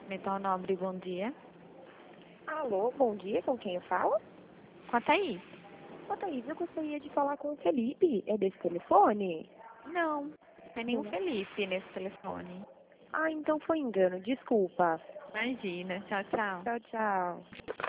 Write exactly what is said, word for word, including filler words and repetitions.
Metal Nobre, bom dia. Alô, bom dia, com quem eu falo? Com a Thaís? Ô, Thaís, eu gostaria de falar com o Felipe. É desse telefone? Não, tem nenhum Não. Felipe nesse telefone. Ah, então foi engano, desculpa. Imagina, tchau, tchau. Tchau, tchau.